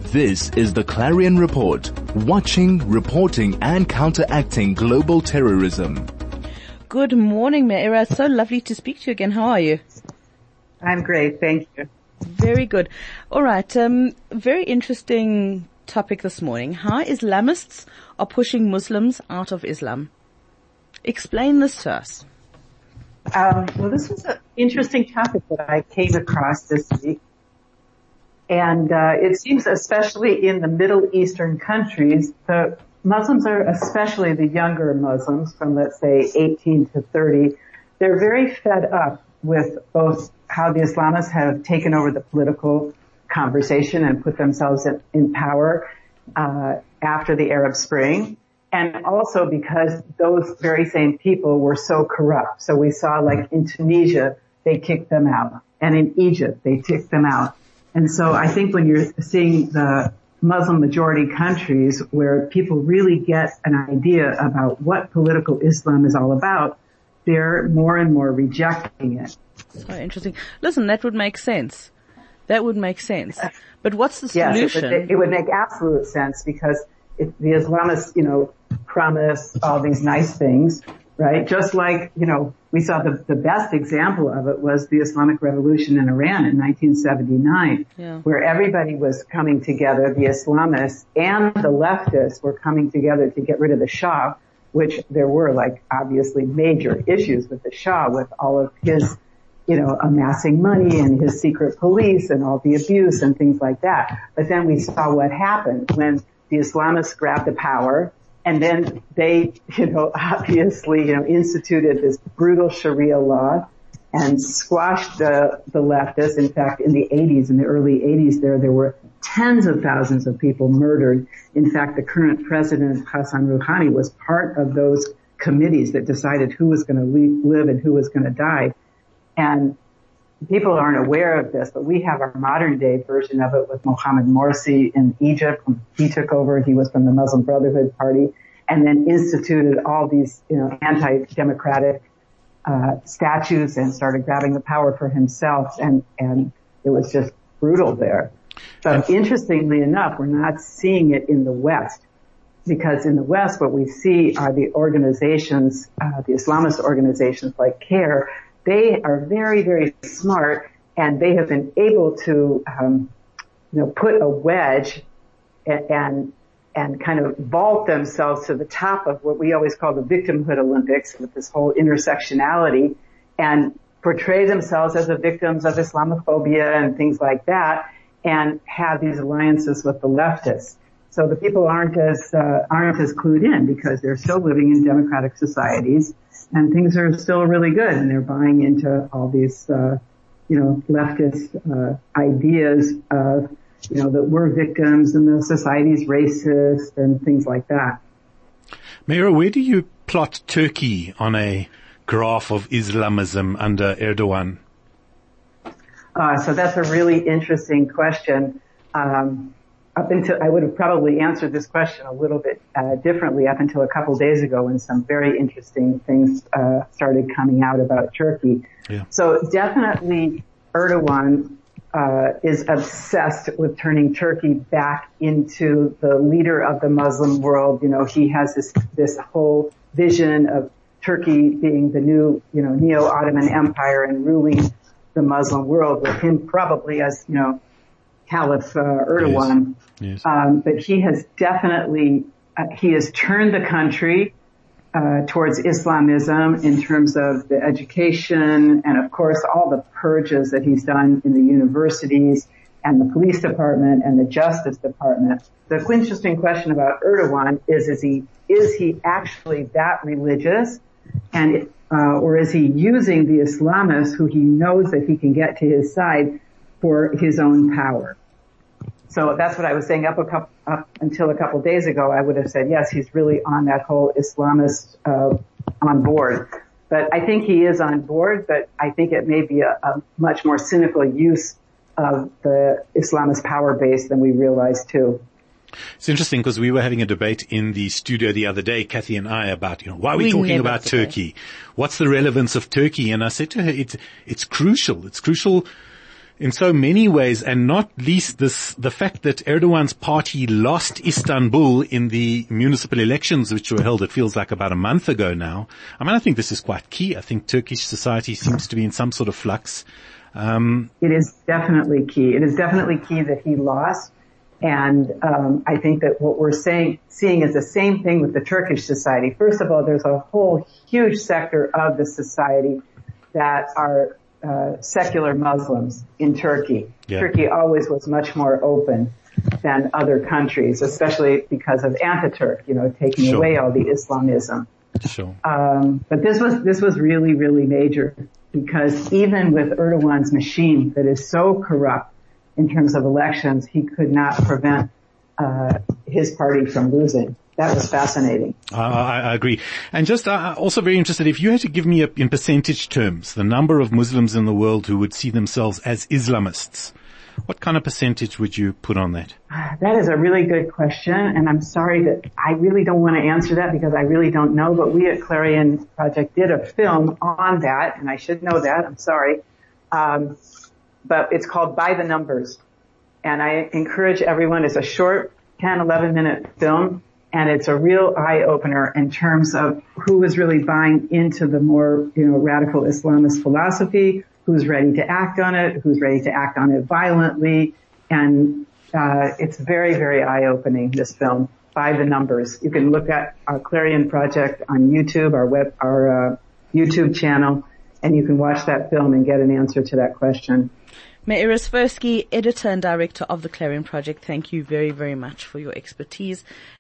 This is the Clarion Report, watching, reporting and counteracting global terrorism. Good morning, Meira. So lovely to speak to you again. How are you? I'm great, thank you. Very good. All right, very interesting topic this morning. How Islamists are pushing Muslims out of Islam. Explain this to us. Well, this was an interesting topic that I came across this week. And it seems especially in the Middle Eastern countries, the Muslims are, especially the younger Muslims from, let's say, 18 to 30, they're very fed up with both how the Islamists have taken over the political conversation and put themselves in power after the Arab Spring, and also because those very same people were so corrupt. So we saw, like, in Tunisia, they kicked them out, and in Egypt, they kicked them out. And so I think when you're seeing the Muslim majority countries where people really get an idea about what political Islam is all about, they're more and more rejecting it. So interesting. Listen, that would make sense. That would make sense. But what's the solution? Yes, it would make absolute sense because the Islamists, promise all these nice things, right? Just like, we saw the best example of it was the Islamic Revolution in Iran in 1979, where everybody was coming together, the Islamists and the leftists were coming together to get rid of the Shah, which there were, obviously major issues with the Shah, with all of his, amassing money and his secret police and all the abuse and things like that. But then we saw what happened when the Islamists grabbed the power. And then they, obviously, instituted this brutal Sharia law and squashed the leftists. In fact, in the early 80s there were tens of thousands of people murdered. In fact, the current president, Hassan Rouhani, was part of those committees that decided who was going to live and who was going to die. And people aren't aware of this, but we have our modern day version of it with Mohammed Morsi in Egypt. When he took over, he was from the Muslim Brotherhood Party and then instituted all these, anti-democratic, statutes and started grabbing the power for himself. And it was just brutal there. But interestingly enough, we're not seeing it in the West because in the West, what we see are the organizations, the Islamist organizations like CARE. They are very, very smart, and they have been able to, put a wedge and kind of vault themselves to the top of what we always call the victimhood Olympics with this whole intersectionality and portray themselves as the victims of Islamophobia and things like that and have these alliances with the leftists. So the people aren't as clued in because they're still living in democratic societies and things are still really good and they're buying into all these, leftist, ideas of, that we're victims and the society's racist and things like that. Meira, where do you plot Turkey on a graph of Islamism under Erdogan? So that's a really interesting question. I would have probably answered this question a little bit differently up until a couple days ago when some very interesting things started coming out about Turkey. Yeah. So definitely Erdogan is obsessed with turning Turkey back into the leader of the Muslim world. He has this whole vision of Turkey being the new, neo-Ottoman Empire and ruling the Muslim world with him probably as, Caliph Erdogan. Yes. But he has definitely, he has turned the country towards Islamism in terms of the education and of course all the purges that he's done in the universities and the police department and the justice department. The interesting question about Erdogan is he actually that religious and or is he using the Islamists who he knows that he can get to his side for his own power? So that's what I was saying up until a couple days ago. I would have said, yes, he's really on that whole Islamist, on board. But I think he is on board, but I think it may be a much more cynical use of the Islamist power base than we realize too. It's interesting because we were having a debate in the studio the other day, Kathy and I, about, why are we talking about Turkey? What's the relevance of Turkey? And I said to her, it's crucial. It's crucial in so many ways, and not least the fact that Erdogan's party lost Istanbul in the municipal elections which were held, it feels like about a month ago now. I mean, I think this is quite key. I think Turkish society seems to be in some sort of flux. It is definitely key. It is definitely key that he lost. And I think that what we're seeing is the same thing with the Turkish society. First of all, there's a whole huge sector of the society that are secular Muslims in Turkey. Yeah. Turkey always was much more open than other countries, especially because of Ataturk, taking away all the Islamism. Sure. But this was really, really major, because even with Erdogan's machine that is so corrupt in terms of elections, he could not prevent his party from losing. That was fascinating. I agree. And just also very interested, if you had to give me in percentage terms the number of Muslims in the world who would see themselves as Islamists, what kind of percentage would you put on that? That is a really good question, and I'm sorry that I really don't want to answer that because I really don't know, but we at Clarion Project did a film on that, and I should know that. I'm sorry. But it's called By the Numbers. And I encourage everyone, it's a short 10, 11 minute film, and it's a real eye-opener in terms of who is really buying into the more, radical Islamist philosophy, who's ready to act on it, who's ready to act on it violently. And it's very, very eye-opening, this film, By the Numbers. You can look at our Clarion Project on YouTube, our YouTube channel, and you can watch that film and get an answer to that question. Meira Svirsky, editor and director of the Clarion Project, thank you very, very much for your expertise.